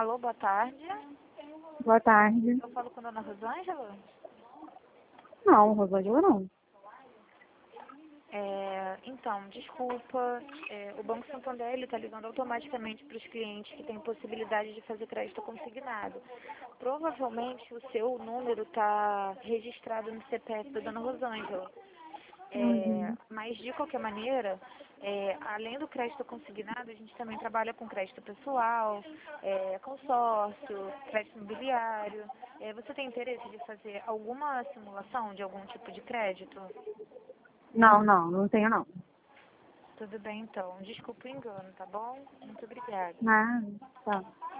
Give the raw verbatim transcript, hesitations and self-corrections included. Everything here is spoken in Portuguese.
Alô, boa tarde. Boa tarde. Eu falo com a dona Rosângela? Não, Rosângela não. É, então, desculpa, é, o Banco Santander está ligando automaticamente para os clientes que têm possibilidade de fazer crédito consignado. Provavelmente o seu número está registrado no C P F da dona Rosângela. É, Uhum. mas, de qualquer maneira, é, além do crédito consignado, a gente também trabalha com crédito pessoal, é, consórcio, crédito imobiliário. É, você tem interesse de fazer alguma simulação de algum tipo de crédito? Não, não, não tenho não. Tudo bem, então. Desculpa o engano, tá bom? Muito obrigada. Nada, tá.